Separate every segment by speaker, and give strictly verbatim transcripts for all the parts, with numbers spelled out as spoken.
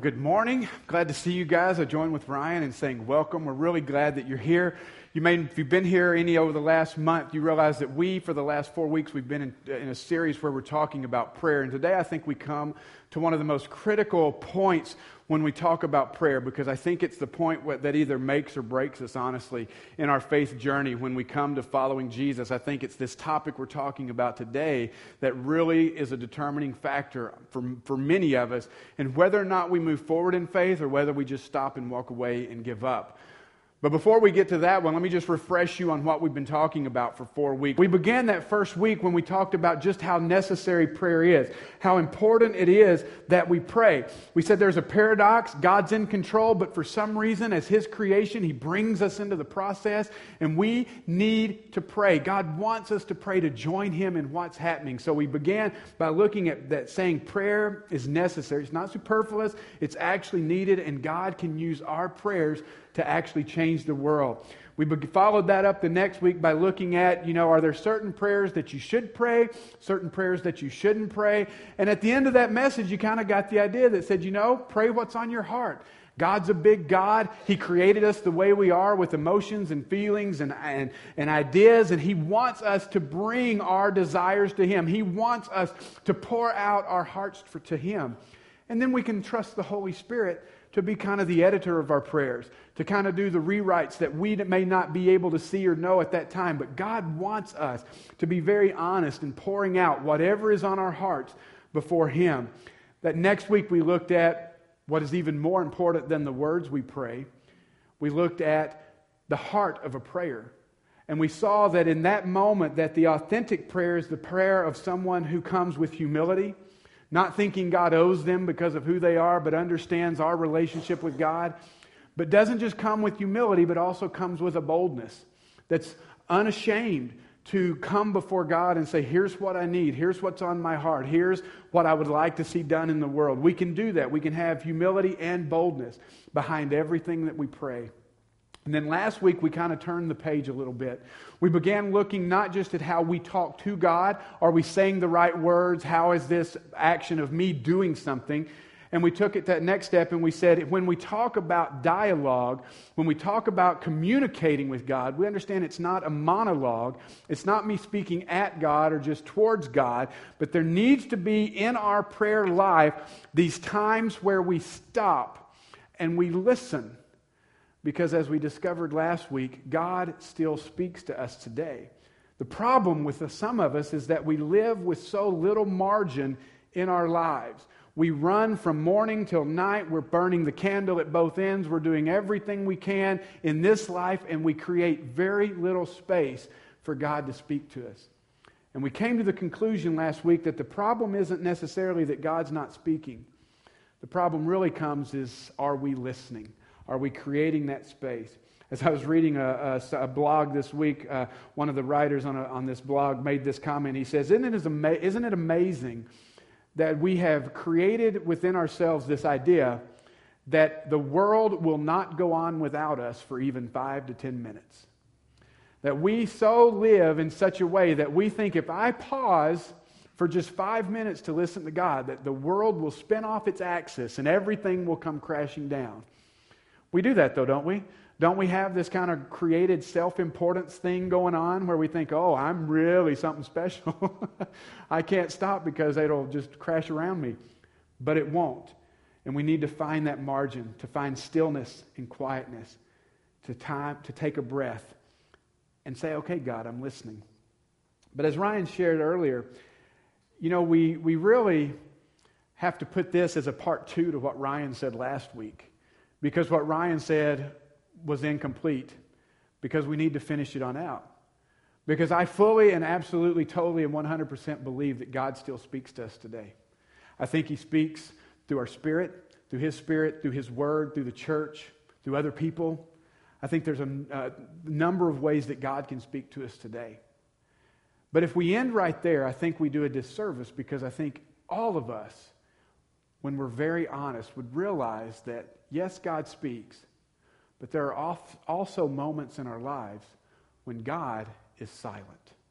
Speaker 1: good morning. Glad to see you guys. I join with Ryan in saying welcome. We're really glad that you're here. You may, if you've been here any over the last month, you realize that we, for the last four weeks, we've been in, in a series where we're talking about prayer. And today I think we come to one of the most critical points when we talk about prayer, because I think it's the point that either makes or breaks us, honestly, in our faith journey when we come to following Jesus. I think it's this topic we're talking about today that really is a determining factor for, for many of us in whether or not we move forward in faith or whether we just stop and walk away and give up. But before we get to that one, let me just refresh you on what we've been talking about for four weeks. We began that first week when we talked about just how necessary prayer is, how important it is that we pray. We said there's a paradox. God's in control, but for some reason, as His creation, He brings us into the process, and we need to pray. God wants us to pray to join Him in what's happening. So we began by looking at that, saying prayer is necessary. It's not superfluous. It's actually needed, and God can use our prayers to actually change the world. We followed that up the next week by looking at, you know, are there certain prayers that you should pray, certain prayers that you shouldn't pray? And at the end of that message, you kind of got the idea that said, you know, pray what's on your heart. God's a big God. He created us the way we are with emotions and feelings and, and, and ideas, and He wants us to bring our desires to Him. He wants us to pour out our hearts for, to Him. And then we can trust the Holy Spirit to be kind of the editor of our prayers, to kind of do the rewrites that we may not be able to see or know at that time. But God wants us to be very honest in pouring out whatever is on our hearts before Him. That next week we looked at what is even more important than the words we pray. We looked at the heart of a prayer. And we saw that in that moment that the authentic prayer is the prayer of someone who comes with humility, not thinking God owes them because of who they are, but understands our relationship with God. But doesn't just come with humility, but also comes with a boldness that's unashamed to come before God and say, here's what I need. Here's what's on my heart. Here's what I would like to see done in the world. We can do that. We can have humility and boldness behind everything that we pray. And then last week, we kind of turned the page a little bit. We began looking not just at how we talk to God, are we saying the right words, how is this action of me doing something? And we took it that next step and we said, when we talk about dialogue, when we talk about communicating with God, we understand it's not a monologue. It's not me speaking at God or just towards God, but there needs to be in our prayer life these times where we stop and we listen. Because as we discovered last week, God still speaks to us today. The problem with the, some of us is that we live with so little margin in our lives. We run from morning till night. We're burning the candle at both ends. We're doing everything we can in this life, and we create very little space for God to speak to us. And we came to the conclusion last week that the problem isn't necessarily that God's not speaking. The problem really comes is, are we listening? Are we creating that space? As I was reading a, a, a blog this week, uh, one of the writers on, a, on this blog made this comment. He says, isn't it, ama- isn't it amazing that we have created within ourselves this idea that the world will not go on without us for even five to ten minutes? That we so live in such a way that we think if I pause for just five minutes to listen to God, that the world will spin off its axis and everything will come crashing down. We do that though, don't we? Don't we have this kind of created self-importance thing going on where we think, oh, I'm really something special. I can't stop because it'll just crash around me. But it won't. And we need to find that margin, to find stillness and quietness, to time to take a breath and say, okay, God, I'm listening. But as Ryan shared earlier, you know, we, we really have to put this as a part two to what Ryan said last week. Because what Ryan said was incomplete. Because we need to finish it on out. Because I fully and absolutely, totally and one hundred percent believe that God still speaks to us today. I think He speaks through our spirit, through His Spirit, through His Word, through the church, through other people. I think there's a, a number of ways that God can speak to us today. But if we end right there, I think we do a disservice, because I think all of us, when we're very honest, would realize that yes, God speaks, but there are also moments in our lives when God is silent.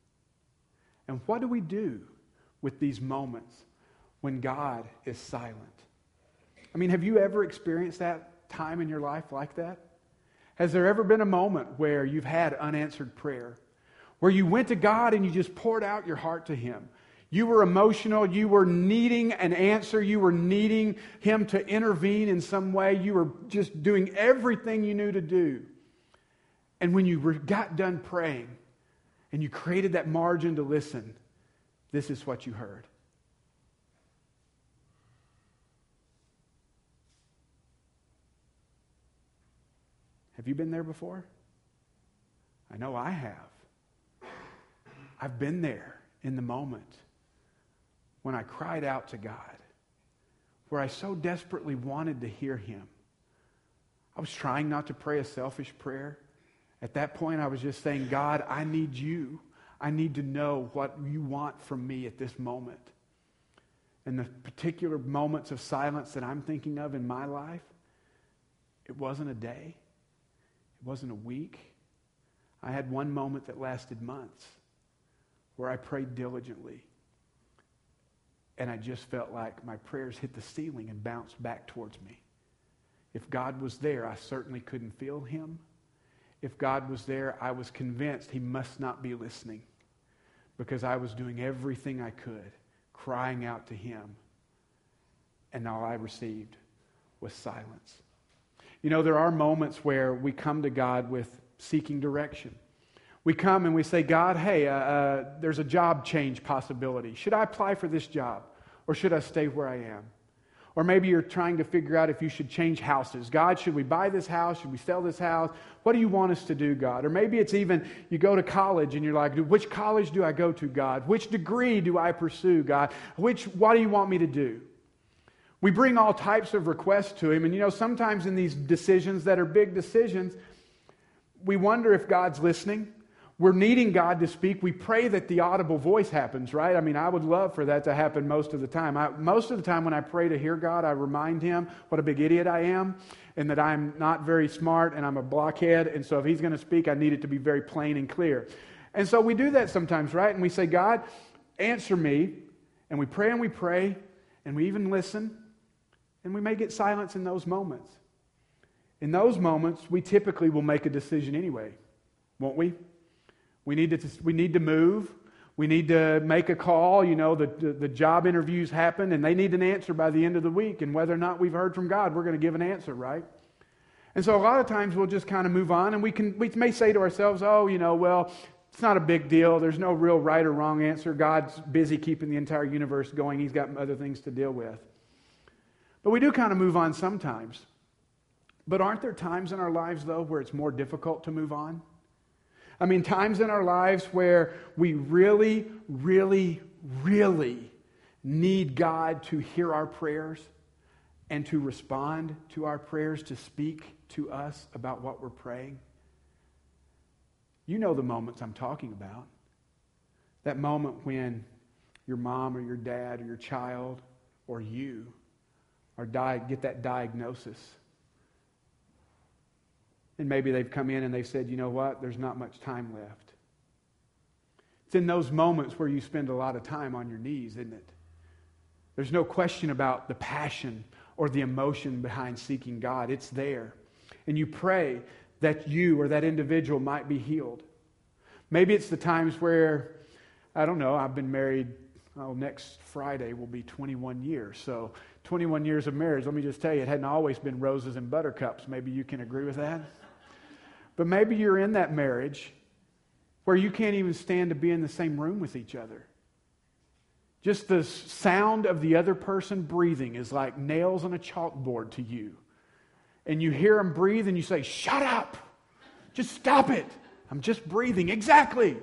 Speaker 1: And what do we do with these moments when God is silent? I mean, have you ever experienced that time in your life like that? Has there ever been a moment where you've had unanswered prayer, where you went to God and you just poured out your heart to Him? You were emotional. You were needing an answer. You were needing Him to intervene in some way. You were just doing everything you knew to do. And when you got done praying and you created that margin to listen, this is what you heard. Have you been there before? I know I have. I've been there in the moment when I cried out to God, where I so desperately wanted to hear Him. I was trying not to pray a selfish prayer. At that point, I was just saying, God, I need you. I need to know what you want from me at this moment. And the particular moments of silence that I'm thinking of in my life, it wasn't a day. It wasn't a week. I had one moment that lasted months where I prayed diligently. And I just felt like my prayers hit the ceiling and bounced back towards me. If God was there, I certainly couldn't feel Him. If God was there, I was convinced He must not be listening, because I was doing everything I could, crying out to Him. And all I received was silence. You know, there are moments where we come to God with seeking direction. We come and we say, God, hey, uh, uh, there's a job change possibility. Should I apply for this job, or should I stay where I am? Or maybe you're trying to figure out if you should change houses. God, should we buy this house? Should we sell this house? What do you want us to do, God? Or maybe it's even you go to college and you're like, which college do I go to, God? Which degree do I pursue, God? Which, what do you want me to do? We bring all types of requests to Him. And you know, sometimes in these decisions that are big decisions, we wonder if God's listening. We're needing God to speak. We pray that the audible voice happens, right? I mean, I would love for that to happen most of the time. I, most of the time when I pray to hear God, I remind Him what a big idiot I am and that I'm not very smart and I'm a blockhead. And so if He's going to speak, I need it to be very plain and clear. And so we do that sometimes, right? And we say, God, answer me. And we pray and we pray and we even listen. And we may get silence in those moments. In those moments, we typically will make a decision anyway, won't we? We need to we need to move. We need to make a call. You know, the, the, the job interviews happen, and they need an answer by the end of the week. And whether or not we've heard from God, we're going to give an answer, right? And so a lot of times we'll just kind of move on, and we can we may say to ourselves, oh, you know, well, it's not a big deal. There's no real right or wrong answer. God's busy keeping the entire universe going. He's got other things to deal with. But we do kind of move on sometimes. But aren't there times in our lives, though, where it's more difficult to move on? I mean, times in our lives where we really, really, really need God to hear our prayers and to respond to our prayers, to speak to us about what we're praying. You know the moments I'm talking about. That moment when your mom or your dad or your child or you are di- get that diagnosis. And maybe they've come in and they've said, you know what, there's not much time left. It's in those moments where you spend a lot of time on your knees, isn't it? There's no question about the passion or the emotion behind seeking God. It's there. And you pray that you or that individual might be healed. Maybe it's the times where, I don't know, I've been married, oh, next Friday will be twenty-one years. So twenty-one years of marriage, let me just tell you, it hadn't always been roses and buttercups. Maybe you can agree with that. But maybe you're in that marriage where you can't even stand to be in the same room with each other. Just the sound of the other person breathing is like nails on a chalkboard to you. And you hear them breathe and you say, shut up! Just stop it! I'm just breathing. Exactly!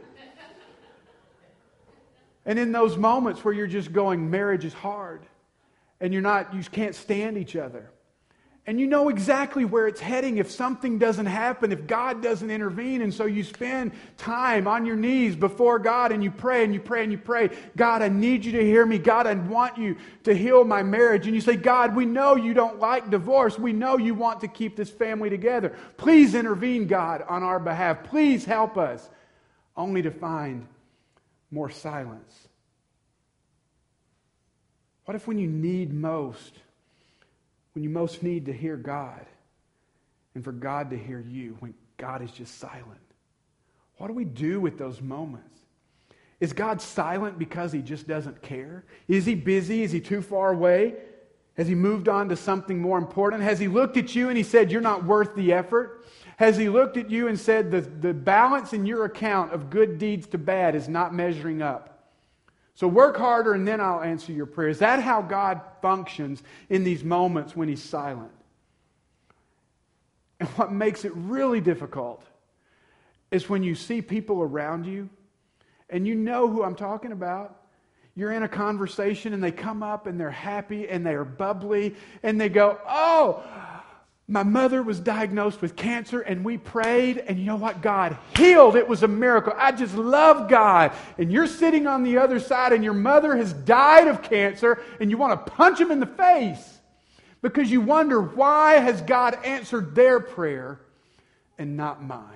Speaker 1: And in those moments where you're just going, marriage is hard, and you're not, you can't stand each other. And you know exactly where it's heading if something doesn't happen, if God doesn't intervene. And so you spend time on your knees before God and you pray and you pray and you pray. God, I need you to hear me. God, I want you to heal my marriage. And you say, God, we know you don't like divorce. We know you want to keep this family together. Please intervene, God, on our behalf. Please help us. Only to find more silence. What if when you need most, when you most need to hear God and for God to hear you, when God is just silent? What do we do with those moments? Is God silent because he just doesn't care? Is he busy? Is he too far away? Has he moved on to something more important? Has he looked at you and he said, you're not worth the effort? Has he looked at you and said, the, the balance in your account of good deeds to bad is not measuring up? So work harder and then I'll answer your prayer. Is that how God functions in these moments when he's silent? And what makes it really difficult is when you see people around you, and you know who I'm talking about. You're in a conversation and they come up and they're happy and they're bubbly and they go, oh, my mother was diagnosed with cancer and we prayed and you know what? God healed. It was a miracle. I just love God. And you're sitting on the other side and your mother has died of cancer and you want to punch him in the face because you wonder, why has God answered their prayer and not mine?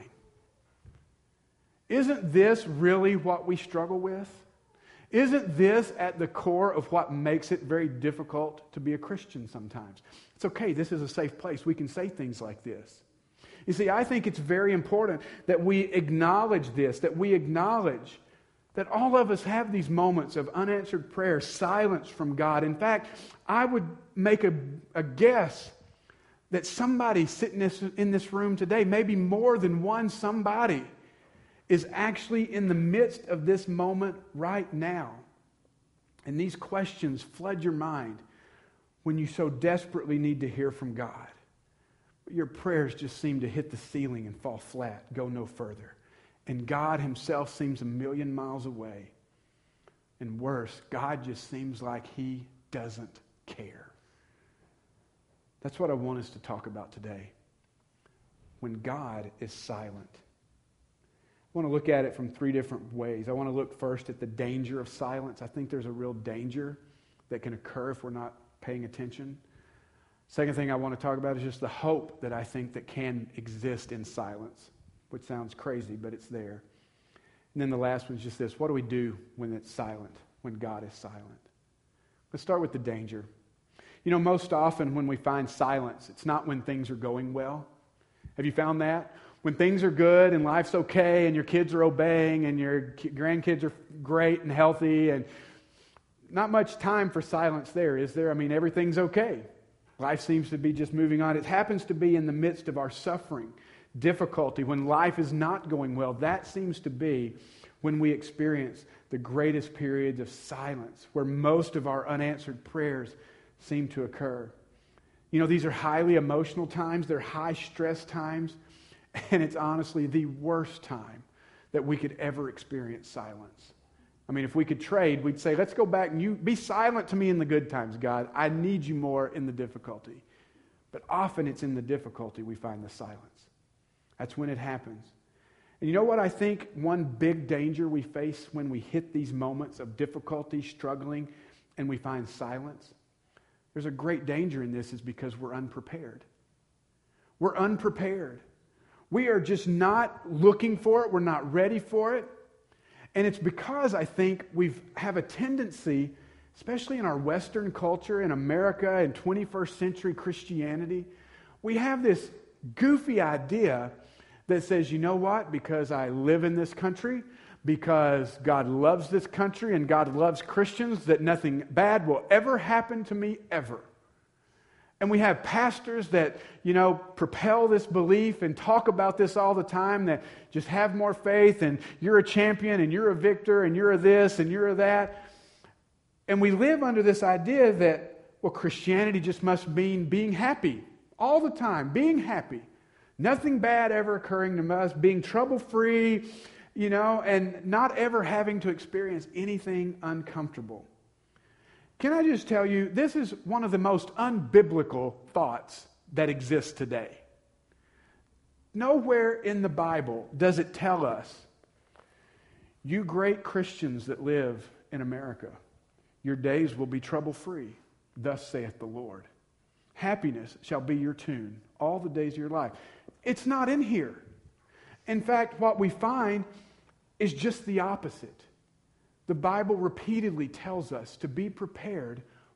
Speaker 1: Isn't this really what we struggle with? Isn't this at the core of what makes it very difficult to be a Christian sometimes? It's okay, this is a safe place. We can say things like this. You see, I think it's very important that we acknowledge this, that we acknowledge that all of us have these moments of unanswered prayer, silence from God. In fact, I would make a, a guess that somebody sitting this, in this room today, maybe more than one somebody, is actually in the midst of this moment right now. And these questions flood your mind when you so desperately need to hear from God. But your prayers just seem to hit the ceiling and fall flat, go no further. And God himself seems a million miles away. And worse, God just seems like he doesn't care. That's what I want us to talk about today. When God is silent. I want to look at it from three different ways. I want to look first at the danger of silence. I think there's a real danger that can occur if we're not paying attention. Second thing I want to talk about is just the hope that I think that can exist in silence, which sounds crazy, but it's there. And then the last one is just this. What do we do when it's silent, when God is silent? Let's start with the danger. You know, most often when we find silence, it's not when things are going well. Have you found that? When things are good and life's okay and your kids are obeying and your grandkids are great and healthy and not much time for silence there, is there? I mean, everything's okay. Life seems to be just moving on. It happens to be in the midst of our suffering, difficulty, when life is not going well. That seems to be when we experience the greatest periods of silence, where most of our unanswered prayers seem to occur. You know, these are highly emotional times. They're high stress times. And it's honestly the worst time that we could ever experience silence. I mean, if we could trade, we'd say, let's go back and you be silent to me in the good times, God. I need you more in the difficulty. But often it's in the difficulty we find the silence. That's when it happens. And you know what I think one big danger we face when we hit these moments of difficulty, struggling, and we find silence? There's a great danger in this is because we're unprepared. We're unprepared. We are just not looking for it. We're not ready for it. And it's because I think we have a tendency, especially in our Western culture, in America, in twenty-first century Christianity, we have this goofy idea that says, you know what? Because I live in this country, because God loves this country and God loves Christians, that nothing bad will ever happen to me ever. And we have pastors that, you know, propel this belief and talk about this all the time, that just have more faith and you're a champion and you're a victor and you're a this and you're a that. And we live under this idea that, well, Christianity just must mean being happy all the time, being happy. Nothing bad ever occurring to us, being trouble-free, you know, and not ever having to experience anything uncomfortable. Can I just tell you, this is one of the most unbiblical thoughts that exists today. Nowhere in the Bible does it tell us, you great Christians that live in America, your days will be trouble-free, thus saith the Lord. Happiness shall be your tune all the days of your life. It's not in here. In fact, what we find is just the opposite. The Bible repeatedly tells us to be prepared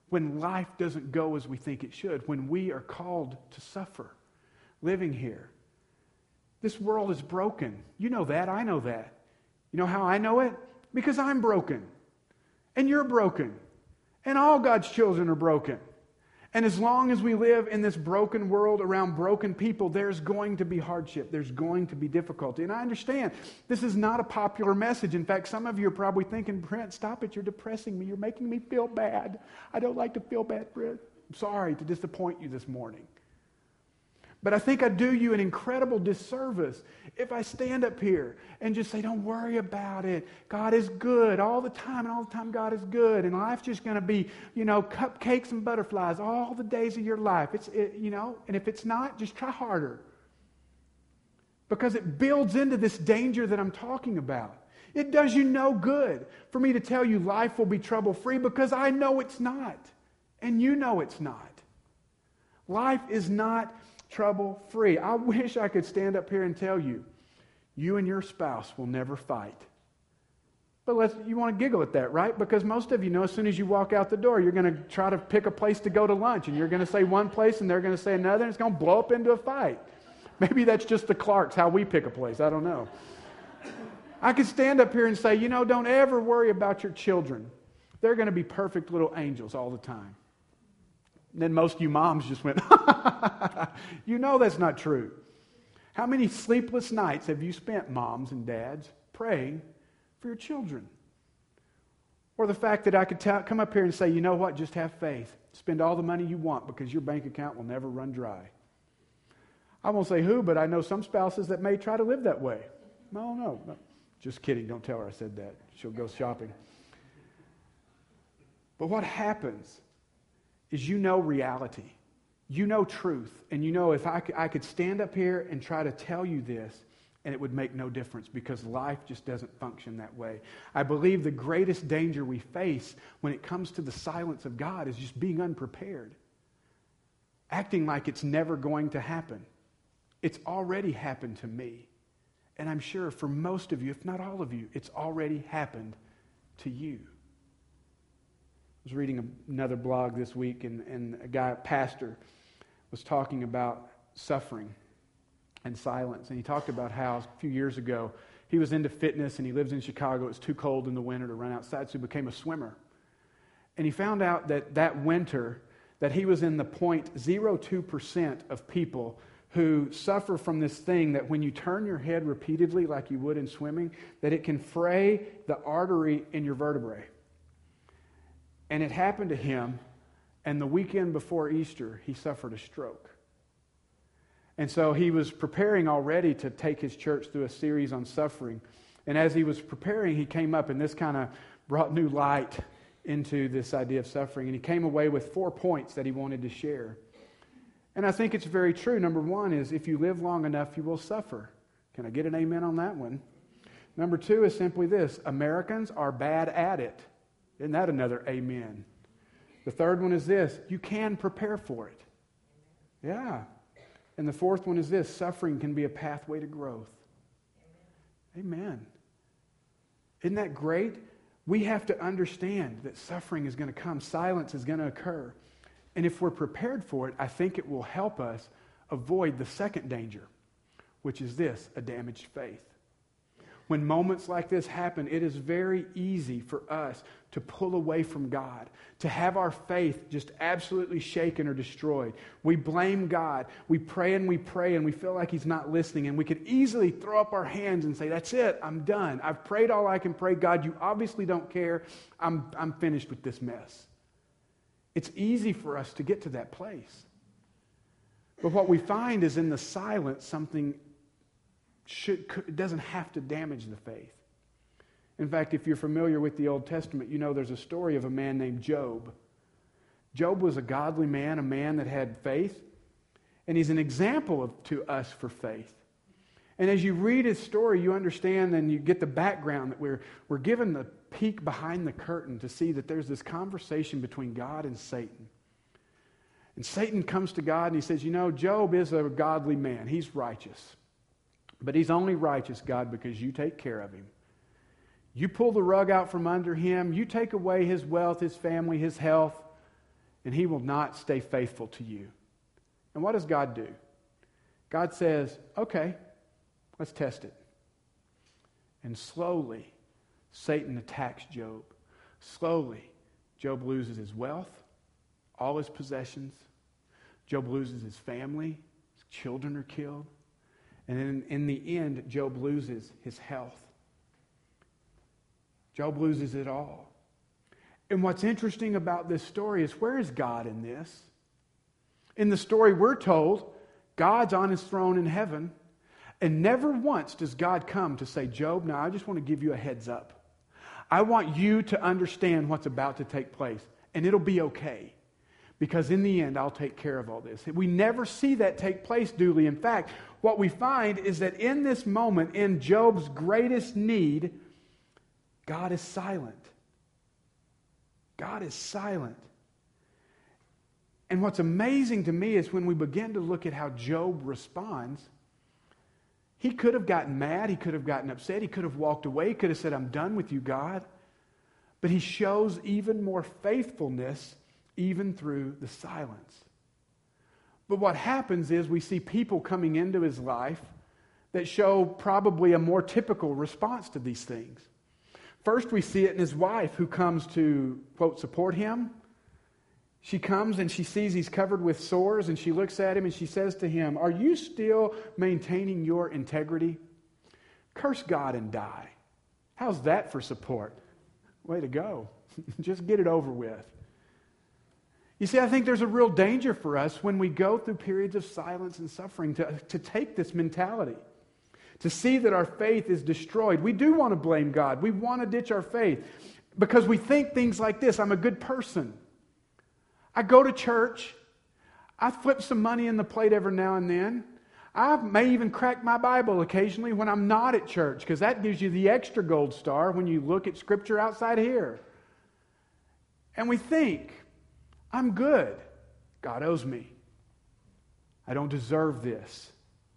Speaker 1: when life doesn't go as we think it should, when we are called to suffer living here. This world is broken. You know that. I know that. You know how I know it? Because I'm broken. And you're broken. And all God's children are broken. And as long as we live in this broken world around broken people, there's going to be hardship. There's going to be difficulty. And I understand this is not a popular message. In fact, some of you are probably thinking, Brent, stop it. You're depressing me. You're making me feel bad. I don't like to feel bad, Brent. I'm sorry to disappoint you this morning. But I think I do you an incredible disservice if I stand up here and just say, don't worry about it. God is good all the time, and all the time God is good. And life's just going to be, you know, cupcakes and butterflies all the days of your life. It's, it, you know, and if it's not, just try harder. Because it builds into this danger that I'm talking about. It does you no good for me to tell you life will be trouble-free because I know it's not. And you know it's not. Life is not trouble-free. I wish I could stand up here and tell you, you and your spouse will never fight. But let's, you want to giggle at that, right? Because most of you know as soon as you walk out the door, you're going to try to pick a place to go to lunch, and you're going to say one place, and they're going to say another, and it's going to blow up into a fight. Maybe that's just the Clarks, how we pick a place. I don't know. I could stand up here and say, you know, don't ever worry about your children. They're going to be perfect little angels all the time. And then most of you moms just went, you know that's not true. How many sleepless nights have you spent, moms and dads, praying for your children? Or the fact that I could t- come up here and say, you know what, just have faith. Spend all the money you want because your bank account will never run dry. I won't say who, but I know some spouses that may try to live that way. No, no, no. Just kidding. Don't tell her I said that. She'll go shopping. But what happens is you know reality. You know truth. And you know if I could, I could stand up here and try to tell you this, and it would make no difference because life just doesn't function that way. I believe the greatest danger we face when it comes to the silence of God is just being unprepared. Acting like it's never going to happen. It's already happened to me. And I'm sure for most of you, if not all of you, it's already happened to you. I was reading another blog this week, and, and a guy, a pastor, was talking about suffering and silence. And he talked about how a few years ago, he was into fitness, and he lives in Chicago. It's too cold in the winter to run outside, so he became a swimmer. And he found out that that winter, that he was in the zero point zero two percent of people who suffer from this thing that when you turn your head repeatedly like you would in swimming, that it can fray the artery in your vertebrae. And it happened to him, and the weekend before Easter, he suffered a stroke. And so he was preparing already to take his church through a series on suffering. And as he was preparing, he came up, and this kind of brought new light into this idea of suffering. And he came away with four points that he wanted to share. And I think it's very true. Number one is, if you live long enough, you will suffer. Can I get an amen on that one? Number two is simply this: Americans are bad at it. Isn't that another amen? The third one is this: you can prepare for it. Yeah. And the fourth one is this: suffering can be a pathway to growth. Amen. Isn't that great? We have to understand that suffering is going to come. Silence is going to occur. And if we're prepared for it, I think it will help us avoid the second danger, which is this: a damaged faith. When moments like this happen, it is very easy for us to pull away from God, to have our faith just absolutely shaken or destroyed. We blame God. We pray and we pray and we feel like He's not listening, and we could easily throw up our hands and say, that's it, I'm done. I've prayed all I can pray. God, you obviously don't care. I'm, I'm finished with this mess. It's easy for us to get to that place. But what we find is in the silence, something should, it doesn't have to damage the faith. In fact, if you're familiar with the Old Testament, you know there's a story of a man named Job. Job was a godly man, a man that had faith, and he's an example of, to us for faith. And as you read his story, you understand and you get the background that we're, we're given the peek behind the curtain to see that there's this conversation between God and Satan. And Satan comes to God and he says, you know, Job is a godly man. He's righteous. But he's only righteous, God, because you take care of him. You pull the rug out from under him. You take away his wealth, his family, his health. and he will not stay faithful to you. And what does God do? God says, okay, let's test it. And slowly, Satan attacks Job. Slowly, Job loses his wealth, all his possessions. Job loses his family. His children are killed. And then in the end, Job loses his health. Job loses it all. And what's interesting about this story is, where is God in this? In the story we're told, God's on his throne in heaven, and never once does God come to say, Job, now I just want to give you a heads up. I want you to understand what's about to take place, and it'll be okay, because in the end, I'll take care of all this. We never see that take place, Dooley. In fact, what we find is that in this moment, in Job's greatest need, God is silent. God is silent. And what's amazing to me is when we begin to look at how Job responds, he could have gotten mad, he could have gotten upset, he could have walked away, he could have said, I'm done with you, God. But he shows even more faithfulness even through the silence. But what happens is we see people coming into his life that show probably a more typical response to these things. First, we see it in his wife, who comes to, quote, support him. She comes and she sees he's covered with sores, and she looks at him and she says to him, are you still maintaining your integrity? Curse God and die. How's that for support? Way to go. Just get it over with. You see, I think there's a real danger for us when we go through periods of silence and suffering to, to take this mentality, to see that our faith is destroyed. We do want to blame God. We want to ditch our faith because we think things like this: I'm a good person. I go to church. I flip some money in the plate every now and then. I may even crack my Bible occasionally when I'm not at church, because that gives you the extra gold star when you look at Scripture outside here. And we think, I'm good. God owes me. I don't deserve this.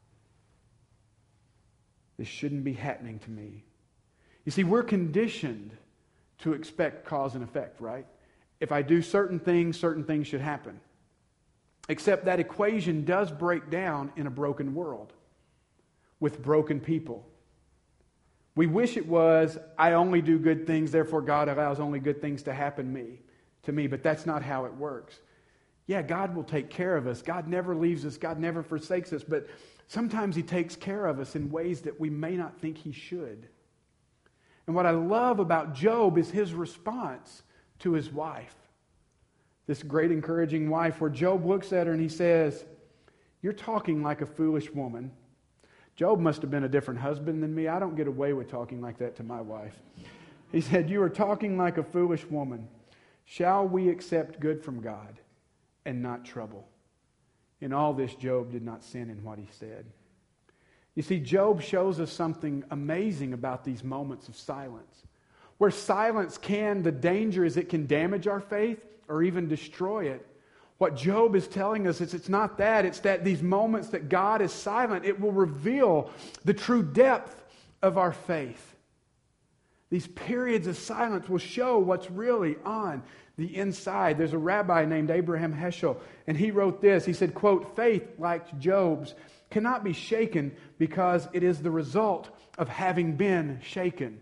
Speaker 1: This shouldn't be happening to me. You see, we're conditioned to expect cause and effect, right? If I do certain things, certain things should happen. Except that equation does break down in a broken world with broken people. We wish it was, I only do good things, therefore God allows only good things to happen me, to me, but that's not how it works. Yeah, God will take care of us. God never leaves us. God never forsakes us, but sometimes He takes care of us in ways that we may not think He should. And what I love about Job is his response to his wife. This great encouraging wife, where Job looks at her and he says, you're talking like a foolish woman. Job must have been a different husband than me. I don't get away with talking like that to my wife. He said, you are talking like a foolish woman. Shall we accept good from God and not trouble? In all this, Job did not sin in what he said. You see, Job shows us something amazing about these moments of silence. Where silence can, the danger is it can damage our faith or even destroy it. What Job is telling us is it's not that. It's that these moments that God is silent, it will reveal the true depth of our faith. These periods of silence will show what's really on the inside. There's a rabbi named Abraham Heschel, and he wrote this. He said, quote, faith, like Job's, cannot be shaken because it is the result of having been shaken.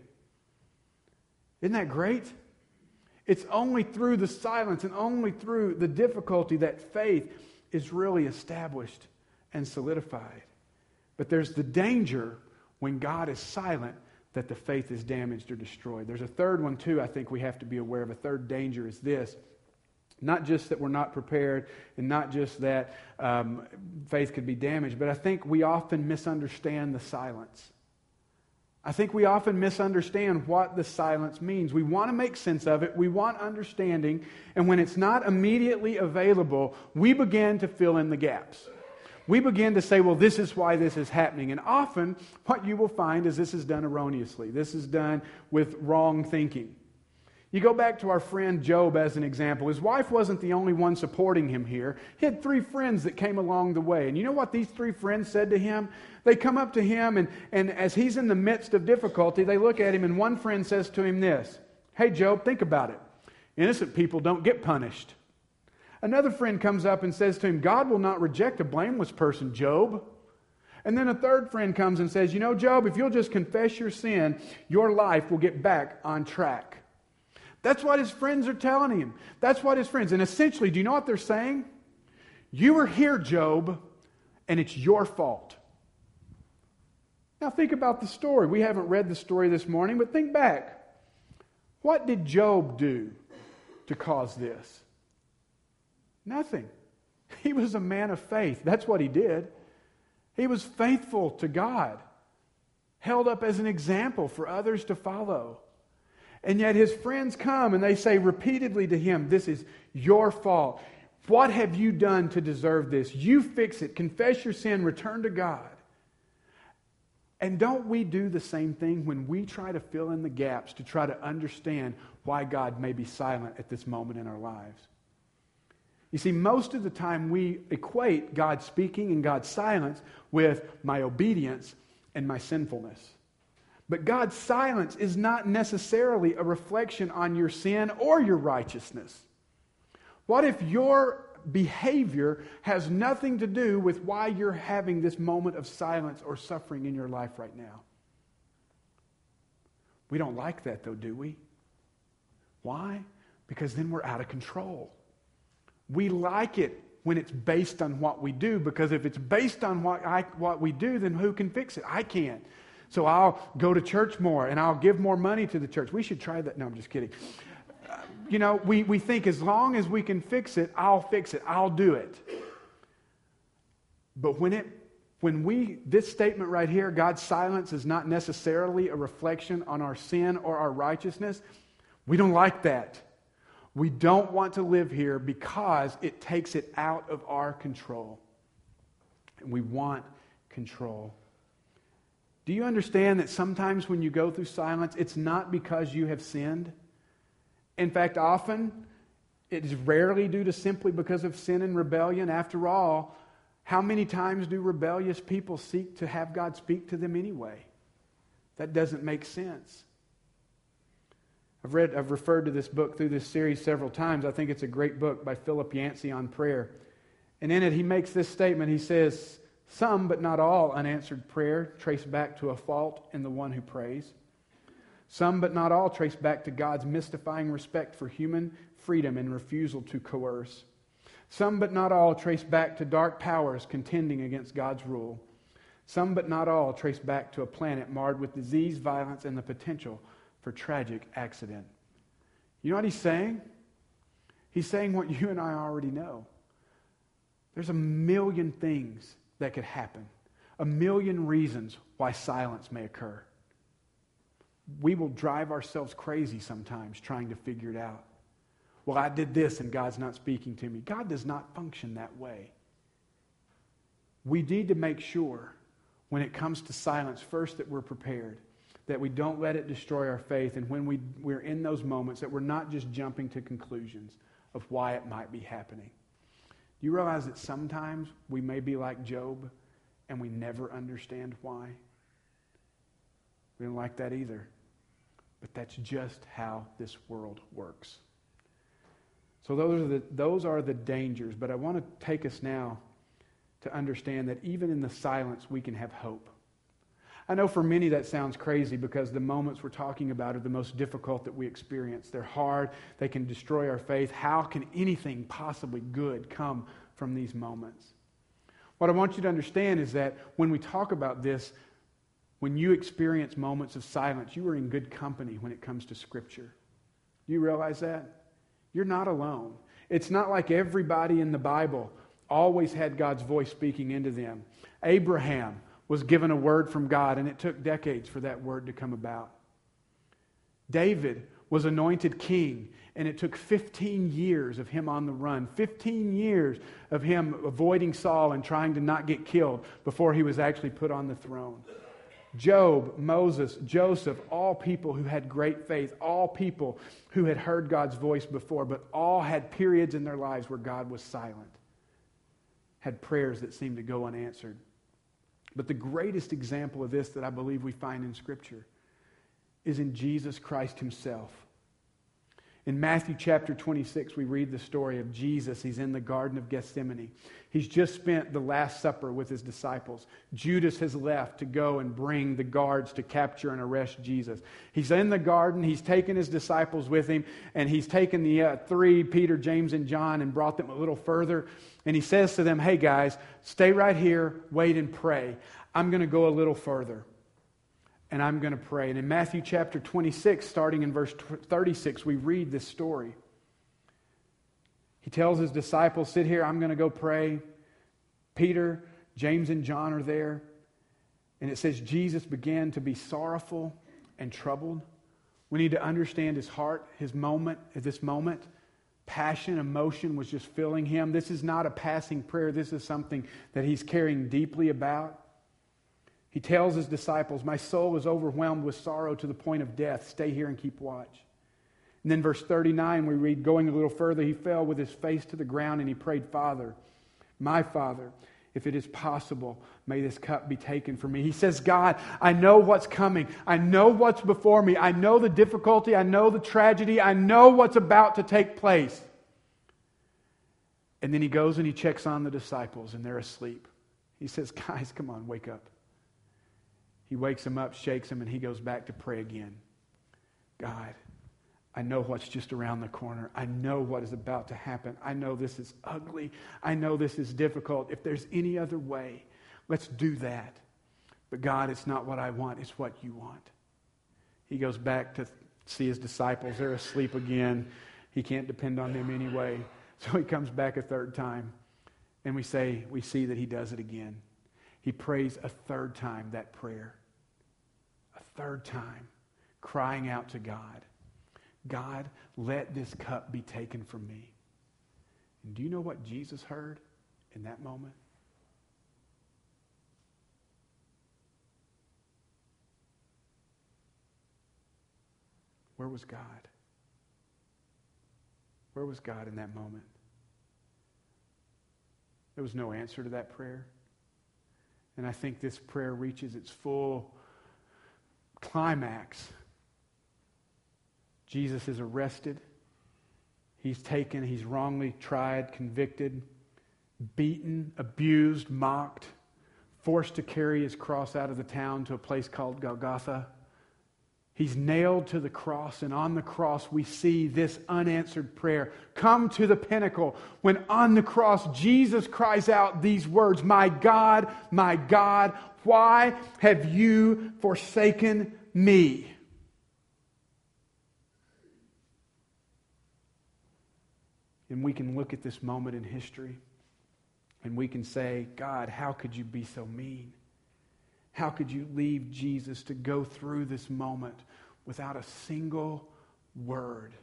Speaker 1: Isn't that great? It's only through the silence and only through the difficulty that faith is really established and solidified. But there's the danger when God is silent that the faith is damaged or destroyed. There's a third one too I think we have to be aware of. A third danger is this. Not just that we're not prepared and not just that um, faith could be damaged, but I think we often misunderstand the silence. I think we often misunderstand what the silence means. We want to make sense of it. We want understanding. And when it's not immediately available, we begin to fill in the gaps. We begin to say, well, this is why this is happening. And often what you will find is this is done erroneously. This is done with wrong thinking. You go back to our friend Job as an example. His wife wasn't the only one supporting him here. He had three friends that came along the way. And you know what these three friends said to him? They come up to him, and, and as he's in the midst of difficulty, they look at him, and one friend says to him this, hey, Job, think about it. Innocent people don't get punished. Another friend comes up and says to him, God will not reject a blameless person, Job. And then a third friend comes and says, you know, Job, if you'll just confess your sin, your life will get back on track. That's what his friends are telling him. That's what his friends, and essentially, do you know what they're saying? You were here, Job, and it's your fault. Now think about the story. We haven't read the story this morning, but think back. What did Job do to cause this? Nothing. He was a man of faith. That's what he did. He was faithful to God, held up as an example for others to follow. And yet his friends come and they say repeatedly to him, this is your fault. What have you done to deserve this? You fix it. Confess your sin. Return to God. And don't we do the same thing when we try to fill in the gaps to try to understand why God may be silent at this moment in our lives? You see, most of the time we equate God speaking and God's silence with my obedience and my sinfulness. But God's silence is not necessarily a reflection on your sin or your righteousness. What if your behavior has nothing to do with why you're having this moment of silence or suffering in your life right now? We don't like that though, do we? Why? Because then we're out of control. We like it when it's based on what we do, because if it's based on what I, what we do, then who can fix it? I can't. So I'll go to church more and I'll give more money to the church. We should try that. No, I'm just kidding. Uh, you know, we, we think as long as we can fix it, I'll fix it. I'll do it. But when it, when we, this statement right here, God's silence is not necessarily a reflection on our sin or our righteousness, we don't like that. We don't want to live here because it takes it out of our control. And we want control. Do you understand that sometimes when you go through silence, it's not because you have sinned? In fact, often, it is rarely due to simply because of sin and rebellion. After all, how many times do rebellious people seek to have God speak to them anyway? That doesn't make sense. I've read, I've referred to this book through this series several times. I think it's a great book by Philip Yancey on prayer. And in it, he makes this statement. He says, some, but not all, unanswered prayer trace back to a fault in the one who prays. Some, but not all, trace back to God's mystifying respect for human freedom and refusal to coerce. Some, but not all, trace back to dark powers contending against God's rule. Some, but not all, trace back to a planet marred with disease, violence, and the potential for tragic accident. You know what he's saying? He's saying what you and I already know. There's a million things that could happen. A million reasons why silence may occur. We will drive ourselves crazy sometimes trying to figure it out. Well, I did this and God's not speaking to me. God does not function that way. We need to make sure when it comes to silence, first, that we're prepared, that we don't let it destroy our faith, and when we, we're in those moments, that we're not just jumping to conclusions of why it might be happening. Do you realize that sometimes we may be like Job and we never understand why? We don't like that either. But that's just how this world works. So those are the, those are the dangers, but I want to take us now to understand that even in the silence we can have hope. I know for many that sounds crazy because the moments we're talking about are the most difficult that we experience. They're hard. They can destroy our faith. How can anything possibly good come from these moments? What I want you to understand is that when we talk about this, when you experience moments of silence, you are in good company when it comes to Scripture. Do you realize that? You're not alone. It's not like everybody in the Bible always had God's voice speaking into them. Abraham was given a word from God, and it took decades for that word to come about. David was anointed king, and it took fifteen years of him on the run, fifteen years of him avoiding Saul and trying to not get killed before he was actually put on the throne. Job, Moses, Joseph, all people who had great faith, all people who had heard God's voice before, but all had periods in their lives where God was silent, had prayers that seemed to go unanswered. But the greatest example of this that I believe we find in Scripture is in Jesus Christ himself. In Matthew chapter twenty-six, we read the story of Jesus. He's in the Garden of Gethsemane. He's just spent the Last Supper with his disciples. Judas has left to go and bring the guards to capture and arrest Jesus. He's in the garden. He's taken his disciples with him, and he's taken the uh, three, Peter, James, and John, and brought them a little further. And he says to them, hey guys, stay right here, wait and pray. I'm going to go a little further. And I'm going to pray. And in Matthew chapter twenty-six, starting in verse thirty-six, we read this story. He tells his disciples, sit here, I'm going to go pray. Peter, James, and John are there. And it says, Jesus began to be sorrowful and troubled. We need to understand his heart, his moment, at this moment. Passion, emotion was just filling him. This is not a passing prayer. This is something that he's caring deeply about. He tells his disciples, my soul is overwhelmed with sorrow to the point of death. Stay here and keep watch. And then verse thirty-nine, we read, going a little further, he fell with his face to the ground and he prayed, Father, my Father, if it is possible, may this cup be taken from me. He says, God, I know what's coming. I know what's before me. I know the difficulty. I know the tragedy. I know what's about to take place. And then he goes and he checks on the disciples and they're asleep. He says, guys, come on, wake up. He wakes them up, shakes them, and he goes back to pray again. God, I know what's just around the corner. I know what is about to happen. I know this is ugly. I know this is difficult. If there's any other way, let's do that. But God, it's not what I want. It's what you want. He goes back to see his disciples. They're asleep again. He can't depend on them anyway. So he comes back a third time. And we say, we see that he does it again. He prays a third time that prayer. A third time, crying out to God, God, let this cup be taken from me. And do you know what Jesus heard in that moment? Where was God? Where was God in that moment? There was no answer to that prayer. And I think this prayer reaches its full climax. Jesus is arrested. He's taken, he's wrongly tried, convicted, beaten, abused, mocked, forced to carry his cross out of the town to a place called Golgotha. He's nailed to the cross, and on the cross we see this unanswered prayer come to the pinnacle when on the cross Jesus cries out these words, my God, my God, why have you forsaken me? And we can look at this moment in history and we can say, God, how could you be so mean? How could you leave Jesus to go through this moment without a single word?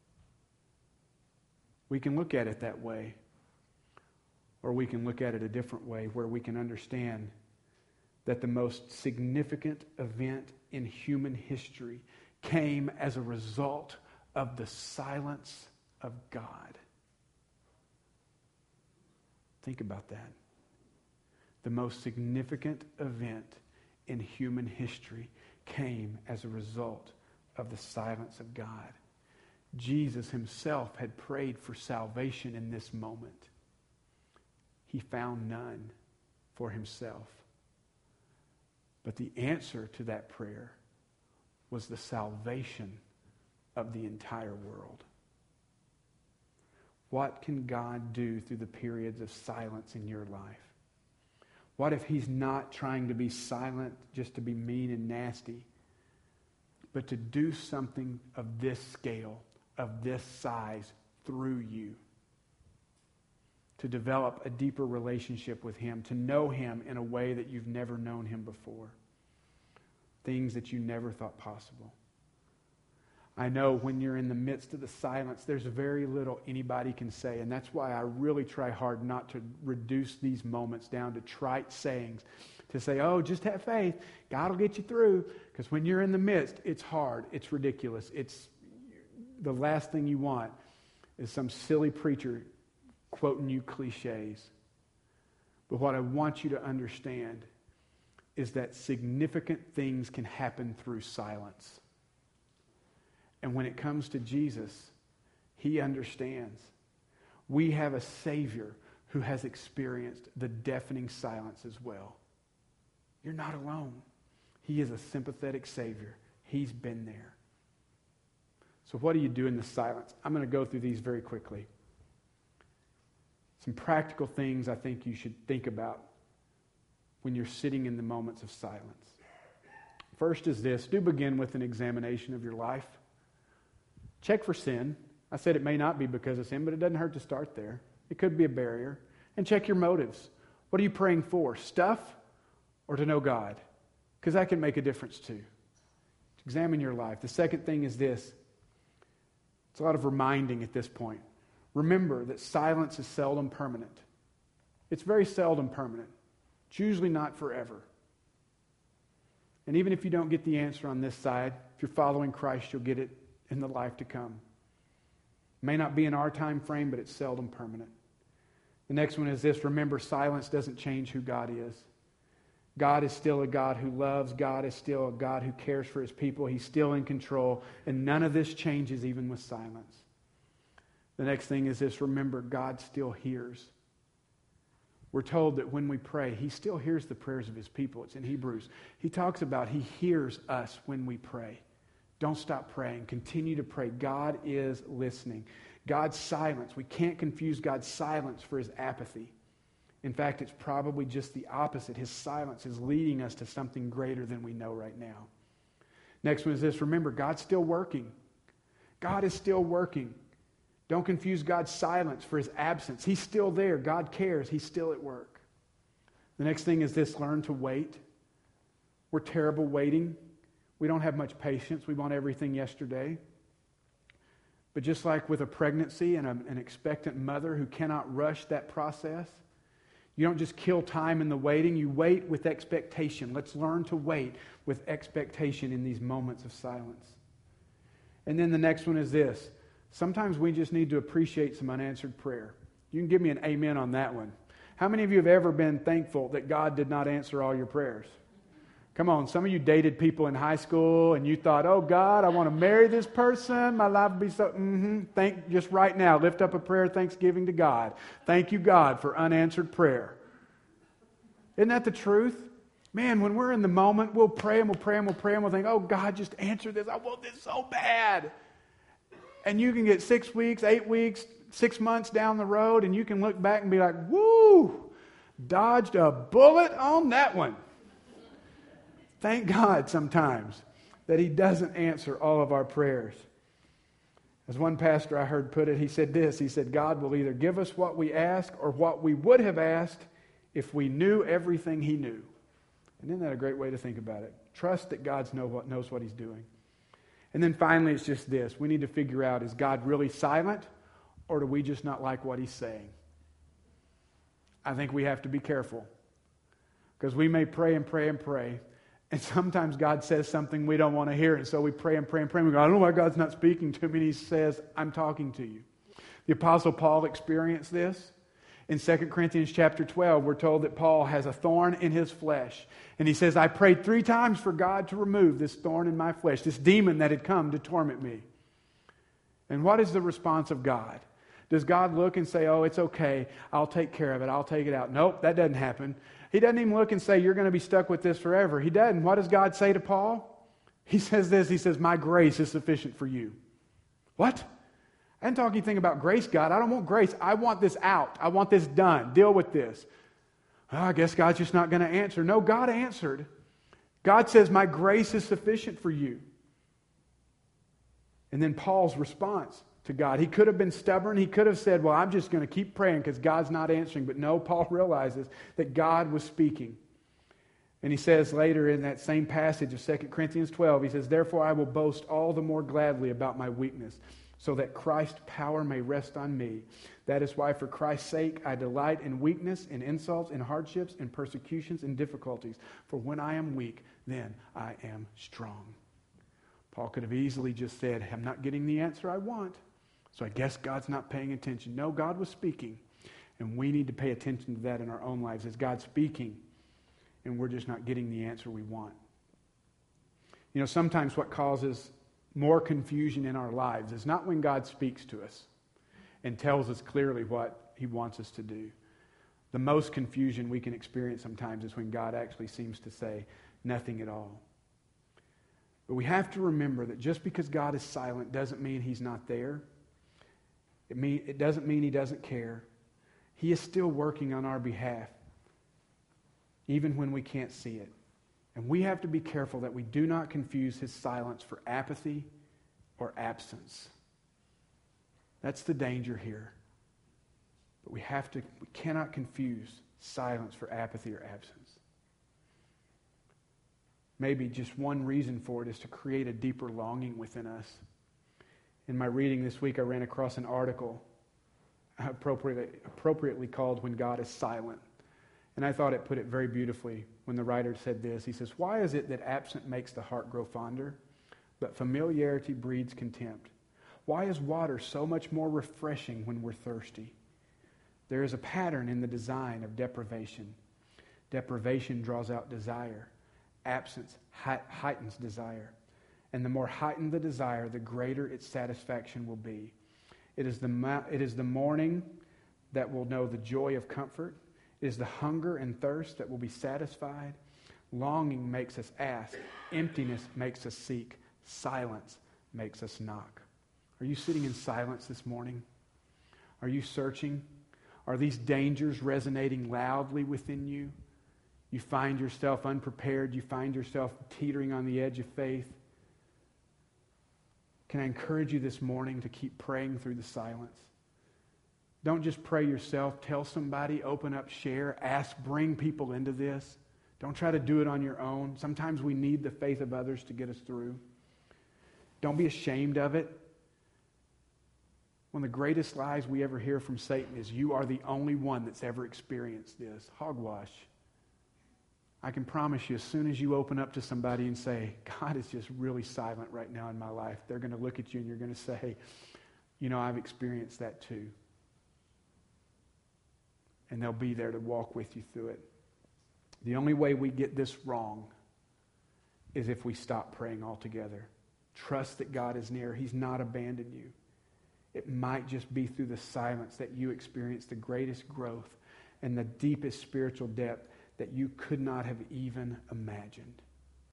Speaker 1: We can look at it that way. Or we can look at it a different way where we can understand that the most significant event in human history came as a result of the silence of God. Think about that. The most significant event in human history came as a result of the silence of God. Jesus himself had prayed for salvation in this moment. He found none for himself. But the answer to that prayer was the salvation of the entire world. What can God do through the periods of silence in your life? What if he's not trying to be silent just to be mean and nasty, but to do something of this scale, of this size through you? To develop a deeper relationship with him, to know him in a way that you've never known him before. Things that you never thought possible. I know when you're in the midst of the silence, there's very little anybody can say. And that's why I really try hard not to reduce these moments down to trite sayings. To say, oh, just have faith. God will get you through. Because when you're in the midst, it's hard. It's ridiculous. It's the last thing you want is some silly preacher quoting you cliches. But what I want you to understand is that significant things can happen through silence. And when it comes to Jesus, He understands. We have a Savior who has experienced the deafening silence as well. You're not alone. He is a sympathetic Savior. He's been there. So what do you do in the silence? I'm going to go through these very quickly. Some practical things I think you should think about when you're sitting in the moments of silence. First is this. Do begin with an examination of your life. Check for sin. I said it may not be because of sin, but it doesn't hurt to start there. It could be a barrier. And check your motives. What are you praying for? Stuff or to know God? Because that can make a difference too. Examine your life. The second thing is this. It's a lot of reminding at this point. Remember that silence is seldom permanent. It's very seldom permanent. It's usually not forever. And even if you don't get the answer on this side, if you're following Christ, you'll get it in the life to come. It may not be in our time frame, but it's seldom permanent. The next one is this. Remember, silence doesn't change who God is. God is still a God who loves. God is still a God who cares for His people. He's still in control. And none of this changes even with silence. The next thing is this. Remember, God still hears. We're told that when we pray, He still hears the prayers of His people. It's in Hebrews. He talks about He hears us when we pray. Don't stop praying. Continue to pray. God is listening. God's silence. We can't confuse God's silence for His apathy. In fact, it's probably just the opposite. His silence is leading us to something greater than we know right now. Next one is this. Remember, God's still working. God is still working. Don't confuse God's silence for His absence. He's still there. God cares. He's still at work. The next thing is this. Learn to wait. We're terrible waiting. We don't have much patience. We want everything yesterday. But just like with a pregnancy and a, an expectant mother who cannot rush that process, you don't just kill time in the waiting. You wait with expectation. Let's learn to wait with expectation in these moments of silence. And then the next one is this. Sometimes we just need to appreciate some unanswered prayer. You can give me an amen on that one. How many of you have ever been thankful that God did not answer all your prayers? Come on, some of you dated people in high school and you thought, oh God, I want to marry this person. My life will be so, mm-hmm. Thank, just right now, lift up a prayer of thanksgiving to God. Thank you, God, for unanswered prayer. Isn't that the truth? Man, when we're in the moment, we'll pray and we'll pray and we'll pray and we'll think, oh God, just answer this. I want this so bad. And you can get six weeks, eight weeks, six months down the road and you can look back and be like, woo, dodged a bullet on that one. Thank God sometimes that He doesn't answer all of our prayers. As one pastor I heard put it, he said this, he said, God will either give us what we ask or what we would have asked if we knew everything He knew. And isn't that a great way to think about it? Trust that God knows what He's doing. And then finally, it's just this. We need to figure out, is God really silent or do we just not like what He's saying? I think we have to be careful because we may pray and pray and pray. And sometimes God says something we don't want to hear. And so we pray and pray and pray. And we go, I don't know why God's not speaking to me. And He says, I'm talking to you. The Apostle Paul experienced this. In Second Corinthians chapter twelve, we're told that Paul has a thorn in his flesh. And he says, I prayed three times for God to remove this thorn in my flesh, this demon that had come to torment me. And what is the response of God? Does God look and say, oh, it's okay, I'll take care of it, I'll take it out? Nope, that doesn't happen. He doesn't even look and say, you're going to be stuck with this forever. He doesn't. What does God say to Paul? He says this, he says, my grace is sufficient for you. What? I didn't talk anything about grace, God. I don't want grace. I want this out. I want this done. Deal with this. Oh, I guess God's just not going to answer. No, God answered. God says, my grace is sufficient for you. And then Paul's response to God. He could have been stubborn. He could have said, well, I'm just going to keep praying because God's not answering. But no, Paul realizes that God was speaking. And he says later in that same passage of Second Corinthians twelve, he says, therefore I will boast all the more gladly about my weakness, so that Christ's power may rest on me. That is why for Christ's sake I delight in weakness, in insults, in hardships, in persecutions, in difficulties. For when I am weak, then I am strong. Paul could have easily just said, I'm not getting the answer I want, so I guess God's not paying attention. No, God was speaking, and we need to pay attention to that in our own lives. Is God speaking, and we're just not getting the answer we want? You know, sometimes what causes more confusion in our lives is not when God speaks to us and tells us clearly what he wants us to do. The most confusion we can experience sometimes is when God actually seems to say nothing at all. But we have to remember that just because God is silent doesn't mean he's not there. It, mean, it doesn't mean he doesn't care. He is still working on our behalf, even when we can't see it. And we have to be careful that we do not confuse his silence for apathy or absence. That's the danger here. But we have to, we cannot confuse silence for apathy or absence. Maybe just one reason for it is to create a deeper longing within us. In my reading this week, I ran across an article appropriately, appropriately called When God is Silent. And I thought it put it very beautifully when the writer said this. He says, "Why is it that absent makes the heart grow fonder, but familiarity breeds contempt? Why is water so much more refreshing when we're thirsty? There is a pattern in the design of deprivation. Deprivation draws out desire. Absence heightens desire. And the more heightened the desire, the greater its satisfaction will be. It is the, it is the morning that will know the joy of comfort. It is the hunger and thirst that will be satisfied. Longing makes us ask. Emptiness makes us seek. Silence makes us knock." Are you sitting in silence this morning? Are you searching? Are these dangers resonating loudly within you? You find yourself unprepared. You find yourself teetering on the edge of faith. Can I encourage you this morning to keep praying through the silence? Don't just pray yourself. Tell somebody, open up, share, ask, bring people into this. Don't try to do it on your own. Sometimes we need the faith of others to get us through. Don't be ashamed of it. One of the greatest lies we ever hear from Satan is you are the only one that's ever experienced this. Hogwash. I can promise you, as soon as you open up to somebody and say, "God is just really silent right now in my life," they're going to look at you and you're going to say, "You know, I've experienced that too." And they'll be there to walk with you through it. The only way we get this wrong is if we stop praying altogether. Trust that God is near. He's not abandoned you. It might just be through the silence that you experience the greatest growth and the deepest spiritual depth that you could not have even imagined.